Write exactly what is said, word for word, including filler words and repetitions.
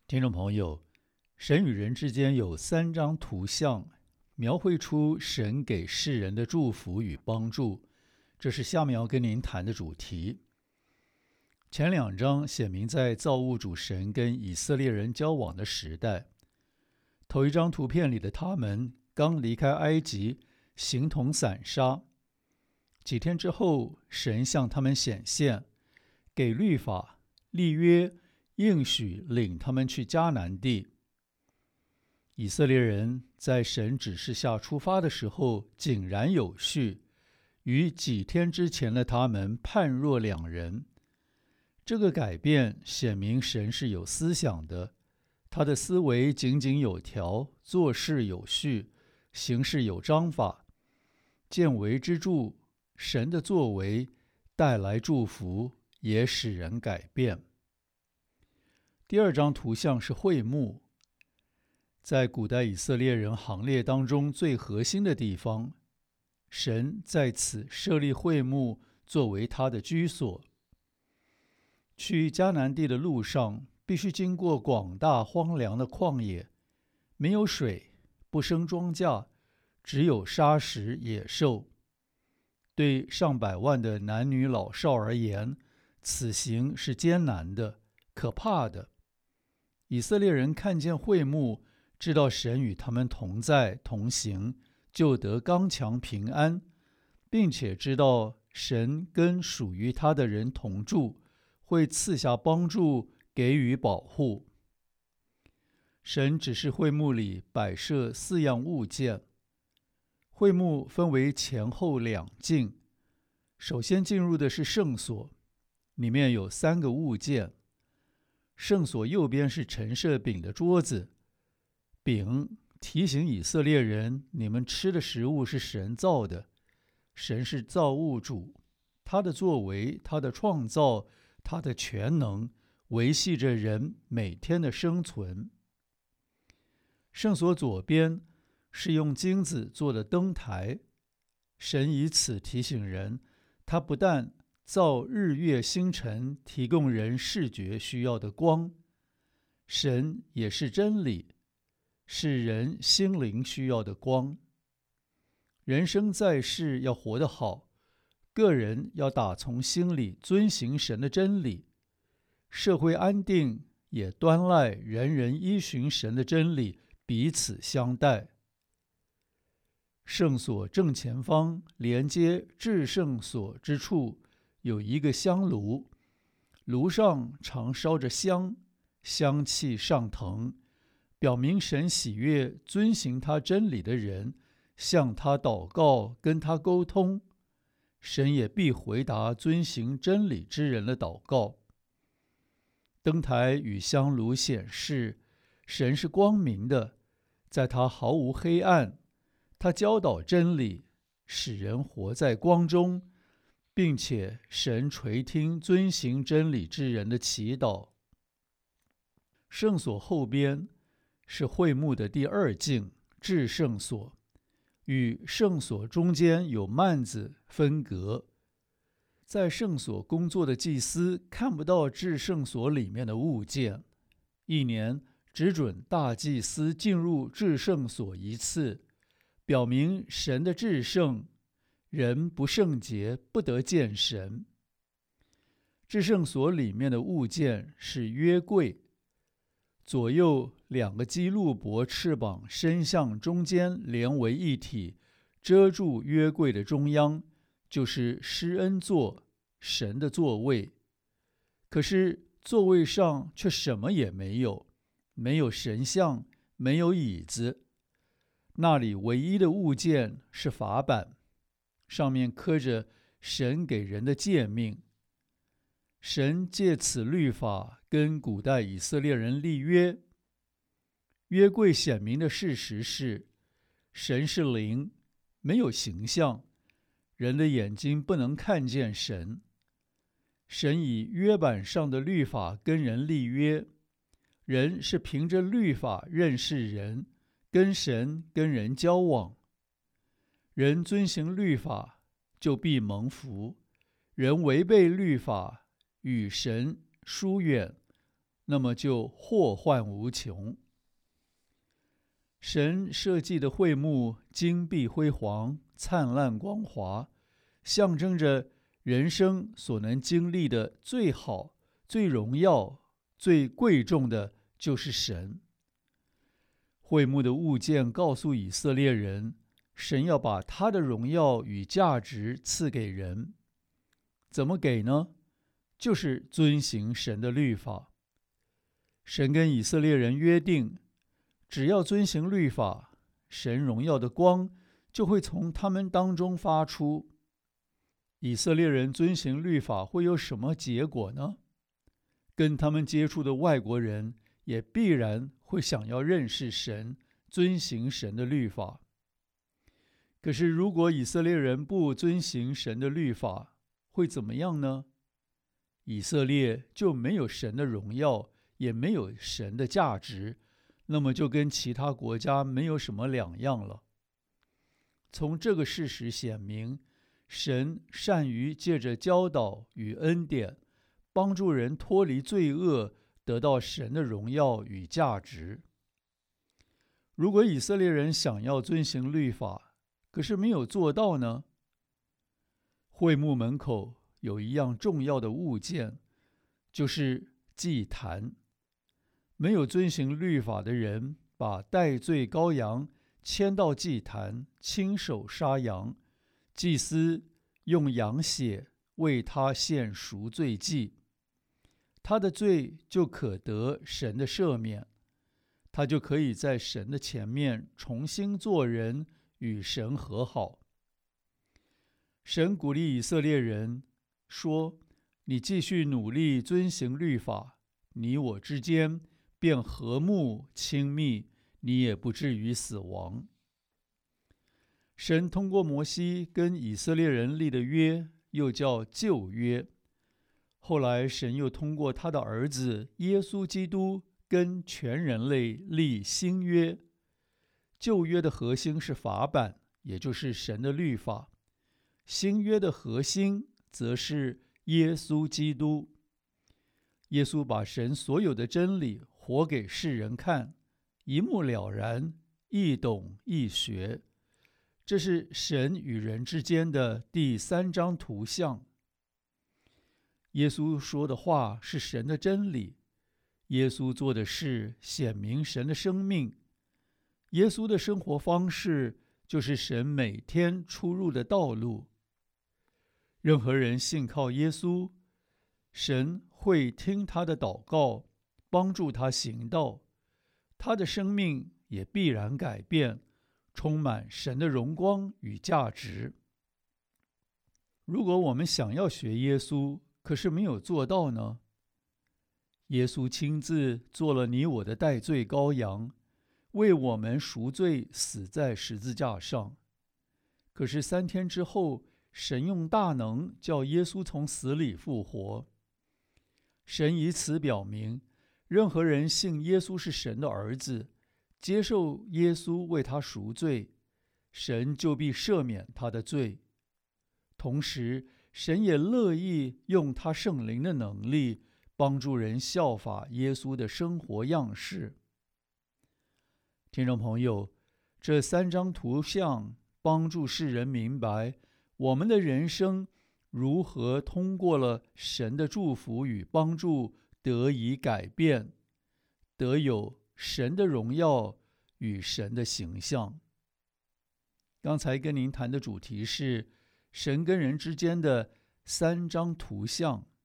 听众朋友，神与人之间有三张图像，描绘出神给世人的祝福与帮助，这是下面要跟您谈的主题。前两章写明在造物主神跟以色列人交往的时代，头一张图片里的他们刚离开埃及，形同散沙。几天之后，神向他们显现，给律法、立约，应许领他们去迦南地。以色列人在神指示下出发的时候井然有序，与几天之前的他们判若两人。这个改变显明神是有思想的，他的思维井井有条，做事有序，行事有章法。见微知著，神的作为带来祝福，也使人改变。第二张图像是会幕，在古代以色列人行列当中最核心的地方，神在此设立会幕作为他的居所。去迦南地的路上，必须经过广大荒凉的旷野，没有水，不生庄稼，只有沙石野兽。对上百万的男女老少而言，此行是艰难的、可怕的。以色列人看见会幕，知道神与他们同在同行，就得刚强平安，并且知道神跟属于他的人同住，会赐下帮助，给予保护。神指示会幕里摆设四样物件。会幕分为前后两进，首先进入的是圣所，里面有三个物件。圣所右边是陈设饼的桌子，饼提醒以色列人，你们吃的食物是神造的，神是造物主，他的作为，他的创造，他的全能维系着人每天的生存。圣所左边是用金子做的灯台，神以此提醒人，他不但造日月星辰，提供人视觉需要的光，神也是真理，是人心灵需要的光。人生在世要活得好，个人要打从心里遵行神的真理，社会安定也端赖人人依循神的真理，彼此相待。圣所正前方连接至圣所之处有一个香炉，炉上常烧着香，香气上腾，表明神喜悦遵行他真理的人向他祷告，跟他沟通，神也必回答遵行真理之人的祷告。灯台与香炉显示神是光明的，在他毫无黑暗，他教导真理，使人活在光中，并且神垂听遵行真理之人的祈祷。圣所后边是会幕的第二境，至圣所，与圣所中间有幔子分隔。在圣所工作的祭司看不到至圣所里面的物件，一年只准大祭司进入至圣所一次，表明神的至圣，人不圣洁不得见神。至圣所里面的物件是约柜，左右两个基路伯翅膀伸向中间，连为一体，遮住约柜的中央，就是施恩座，神的座位。可是座位上却什么也没有，没有神像，没有椅子。那里唯一的物件是法版，上面刻着神给人的诫命。神借此律法跟古代以色列人立约。约柜显明的事实是，神是灵，没有形象，人的眼睛不能看见神。神以约版上的律法跟人立约，人是凭着律法认识人，跟神跟人交往。人遵行律法就必蒙福，人违背律法与神疏远， 那么就祸患无穷。神设计的会幕金碧辉煌、灿烂光华，象征着人生所能经历的最好、最荣耀、最贵重的就是神。会幕的物件告诉以色列人，神要把他的荣耀与价值赐给人。怎么给呢？就是遵行神的律法。神跟以色列人约定，只要遵行律法，神荣耀的光就会从他们当中发出。以色列人遵行律法会有什么结果呢？跟他们接触的外国人也必然会想要认识神，遵行神的律法。可是如果以色列人不遵行神的律法，会怎么样呢？以色列就没有神的荣耀，也没有神的价值，那么就跟其他国家没有什么两样了。从这个事实显明，神善于借着教导与恩典，帮助人脱离罪恶，得到神的荣耀与价值。如果以色列人想要遵行律法，可是没有做到呢？会幕门口有一样重要的物件，就是祭坛。没有遵行律法的人，把代罪羔羊牵到祭坛，亲手杀羊，祭司用羊血为他献赎罪祭，他的罪就可得神的赦免，他就可以在神的前面重新做人，与神和好。神鼓励以色列人说，你继续努力遵行律法，你我之间便和睦亲密，你也不至于死亡。神通过摩西跟以色列人立的约，又叫旧约。后来神又通过他的儿子耶稣基督跟全人类立新约。旧约的核心是法版，也就是神的律法。新约的核心则是耶稣基督。耶稣把神所有的真理活给世人看，一目了然，易懂易学。这是神与人之间的第三张图像。耶稣说的话是神的真理，耶稣做的事显明神的生命，耶稣的生活方式就是神每天出入的道路。任何人信靠耶稣，神会听他的祷告，帮助他行道，他的生命也必然改变，充满神的荣光与价值。如果我们想要学耶稣，可是没有做到呢？耶稣亲自做了你我的代罪羔羊，为我们赎罪，死在十字架上。可是三天之后，神用大能叫耶稣从死里复活。神以此表明，任何人信耶稣是神的儿子，接受耶稣为他赎罪，神就必赦免他的罪。同时，神也乐意用他圣灵的能力，帮助人效法耶稣的生活样式。听众朋友，这三张图像帮助世人明白，我们的人生如何通过了神的祝福与帮助得以改变，得有神的荣耀与神的形象。刚才跟您谈的主题是神跟人之间的三张图像。